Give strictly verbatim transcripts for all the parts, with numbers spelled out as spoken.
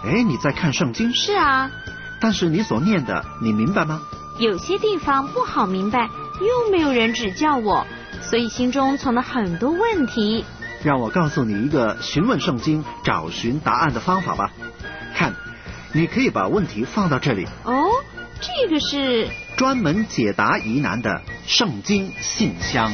哎，你在看圣经？ 是啊。 但是你所念的，你明白吗？ 有些地方不好明白，又没有人指教我，所以心中存了很多问题。 让我告诉你一个询问圣经、找寻答案的方法吧。看，你可以把问题放到这里。 哦，这个是专门解答疑难的圣经信箱。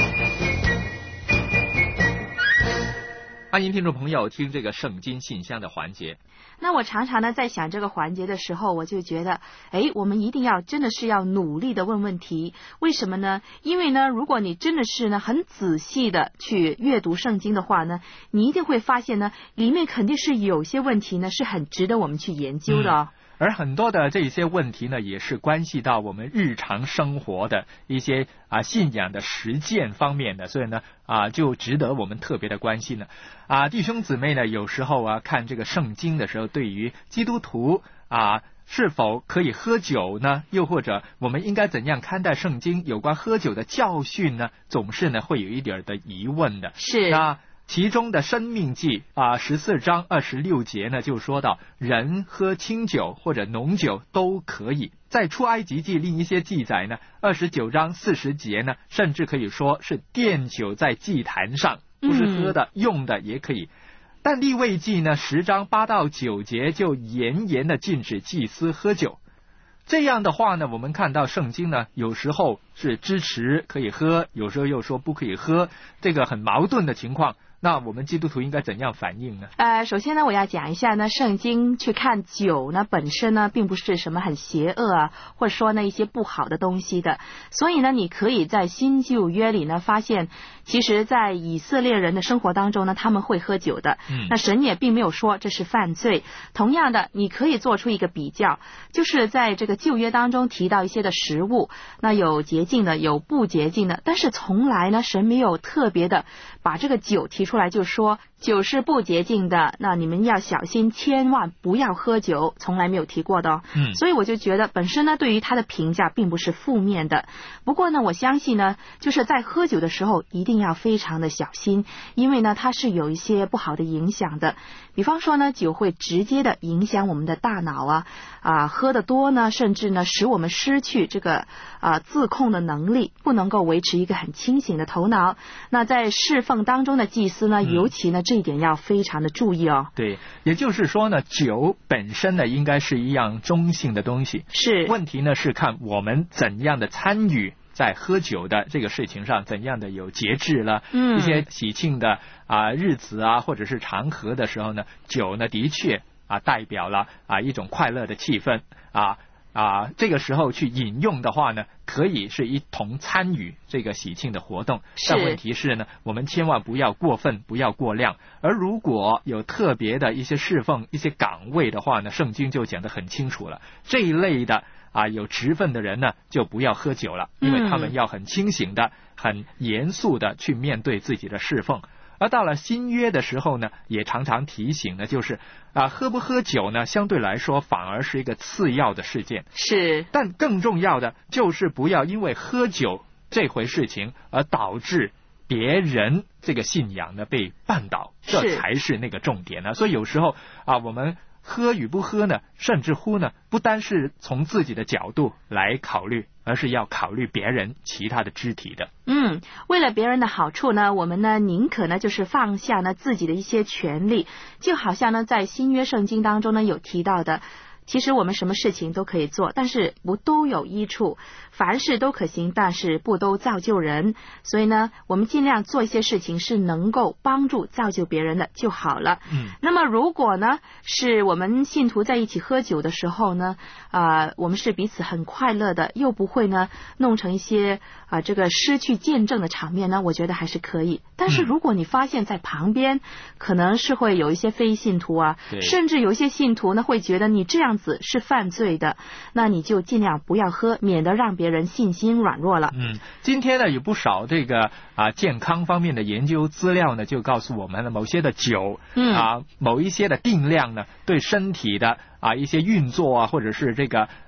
欢迎听众朋友听这个圣经信箱的环节。 那我常常呢在想这个环节的时候，我就觉得，哎，我们一定要真的是要努力的问问题。为什么呢？因为呢，如果你真的是呢很仔细的去阅读圣经的话呢，你一定会发现呢，里面肯定是有些问题呢是很值得我们去研究的哦。 嗯，而很多的这些问题呢，也是关系到我们日常生活的一些啊信仰的实践方面的，所以呢啊就值得我们特别的关心了。啊，弟兄姊妹呢，有时候啊看这个圣经的时候，对于基督徒啊是否可以喝酒呢？又或者我们应该怎样看待圣经有关喝酒的教训呢？总是呢会有一点的疑问的。 是那其中的申命记啊十四章二十六节呢，就说到人喝清酒或者浓酒都可以。在出埃及记另一些记载呢，二十九章四十节呢，甚至可以说是奠酒在祭坛上，不是喝的，嗯、用的也可以。但利未记呢十章八到九节就严严的禁止祭司喝酒。这样的话呢，我们看到圣经呢，有时候是支持可以喝，有时候又说不可以喝，这个很矛盾的情况。那我们基督徒应该怎样反应呢？ 呃，首先呢，我要讲一下呢，圣经去看酒呢，本身呢，并不是什么很邪恶啊，或者说呢一些不好的东西的。所以呢，你可以在新旧约里呢，发现，其实在以色列人的生活当中呢，他们会喝酒的。嗯，那神也并没有说这是犯罪。同样的，你可以做出一个比较，就是在这个旧约当中提到一些的食物，那有洁净的，有不洁净的，但是从来呢，神没有特别的把这个酒提出来，就说酒是不洁净的，那你们要小心，千万不要喝酒，从来没有提过的哦。嗯，所以我就觉得本身呢，对于他的评价并不是负面的。不过呢，我相信呢，就是在喝酒的时候一定要非常的小心，因为呢，它是有一些不好的影响的。比方说呢，酒会直接的影响我们的大脑啊，啊，喝得多呢，甚至呢，使我们失去这个啊自控的能力，不能够维持一个很清醒的头脑。那在侍奉当中的祭司呢，尤其呢，这一点要非常的注意哦。 对，也就是说呢，酒本身呢，应该是一样中性的东西。 是。 问题呢，是看我们怎样的参与在喝酒的这个事情上，怎样的有节制了。嗯，一些喜庆的啊日子啊，或者是场合的时候呢，酒呢的确啊代表了啊一种快乐的气氛啊。啊，这个时候去饮用的话呢，可以是一同参与这个喜庆的活动。但问题是呢，我们千万不要过分，不要过量。而如果有特别的一些侍奉、一些岗位的话呢，圣经就讲得很清楚了。这一类的啊有职分的人呢，就不要喝酒了，因为他们要很清醒的、很严肃的去面对自己的侍奉。而到了新约的时候呢，也常常提醒呢，就是啊，喝不喝酒呢，相对来说反而是一个次要的事件。 是。 但更重要的就是不要因为喝酒这回事情而导致别人这个信仰呢被绊倒，这才是那个重点呢。所以有时候啊，我们喝与不喝呢，甚至乎呢，不单是从自己的角度来考虑，而是要考虑别人其他的肢体的。 嗯，为了别人的好处呢，我们呢宁可呢就是放下呢自己的一些权利，就好像呢在新约圣经当中呢有提到的，其实我们什么事情都可以做，但是不都有益处，凡事都可行，但是不都造就人。所以呢，我们尽量做一些事情是能够帮助造就别人的就好了。嗯，那么如果呢是我们信徒在一起喝酒的时候呢，啊、呃，我们是彼此很快乐的，又不会呢弄成一些啊、呃、这个失去见证的场面呢，我觉得还是可以。但是如果你发现在旁边、嗯、可能是会有一些非信徒啊，甚至有一些信徒呢会觉得你这样子是犯罪的，那你就尽量不要喝，免得让别人信心软弱了。 嗯，今天呢有不少这个啊健康方面的研究资料呢，就告诉我们了某些的酒，嗯啊某一些的定量呢，对身体的啊一些运作啊，或者是这个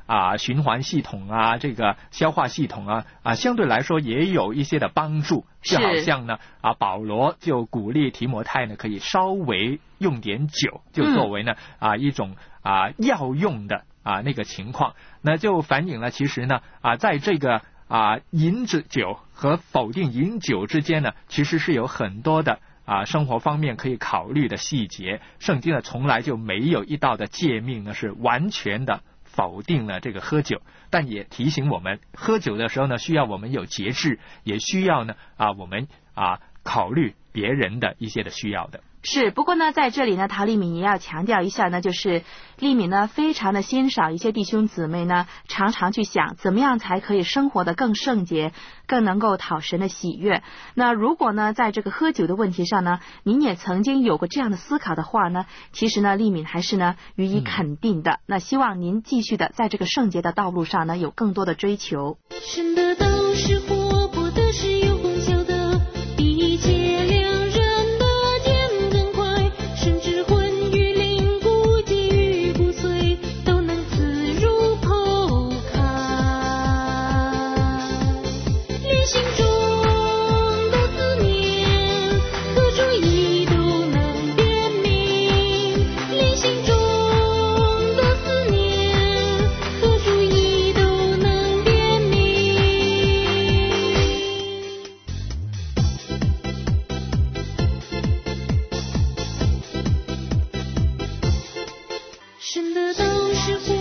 啊循环系统啊，这个消化系统啊啊相对来说也有一些的帮助。就好像呢啊保罗就鼓励提摩太呢可以稍微用点酒，就作为呢、嗯、啊一种啊药用的啊那个情况，那就反映了其实呢啊在这个啊饮酒和否定饮酒之间呢，其实是有很多的啊生活方面可以考虑的细节。圣经呢从来就没有一道的诫命呢是完全的否定了这个喝酒，但也提醒我们喝酒的时候呢需要我们有节制，也需要呢啊我们啊考虑别人的一些的需要的。 是，不过呢，在这里呢，陶丽敏也要强调一下呢，就是丽敏呢非常的欣赏一些弟兄姊妹呢，常常去想怎么样才可以生活得更圣洁，更能够讨神的喜悦。那如果呢，在这个喝酒的问题上呢，您也曾经有过这样的思考的话呢，其实呢，丽敏还是呢予以肯定的。嗯、那希望您继续的在这个圣洁的道路上呢，有更多的追求。 神的道是活泼的，是有功效的，比一切良人神的道是